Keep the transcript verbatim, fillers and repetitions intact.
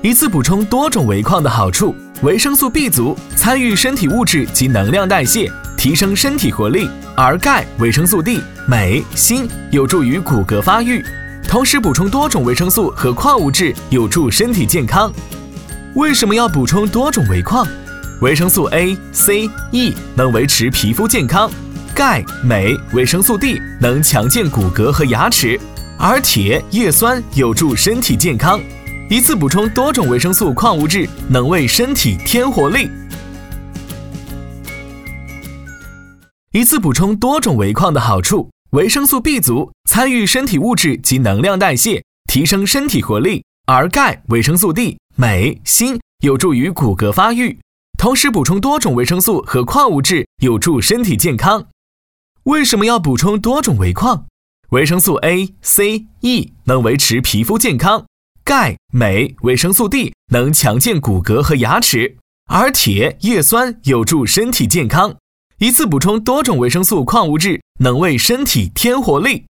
一次补充多种维矿的好处：维生素 B 族参与身体物质及能量代谢，提升身体活力；而钙、维生素 D、镁、锌有助于骨骼发育。同时补充多种维生素和矿物质，有助身体健康。为什么要补充多种维矿？维生素 A、C、E 能维持皮肤健康，钙、镁、维生素 D 能强健骨骼和牙齿，而铁、叶酸有助身体健康。一次补充多种维生素、矿物质，能为身体添活力。一次补充多种维矿的好处：维生素 B 族参与身体物质及能量代谢，提升身体活力；而钙、维生素 D、镁、锌有助于骨骼发育。同时补充多种维生素和矿物质，有助身体健康。为什么要补充多种维矿？维生素 A、C、E 能维持皮肤健康，钙、镁、维生素 D 能强健骨骼和牙齿，而铁、叶酸有助身体健康。一次补充多种维生素、矿物质，能为身体添活力。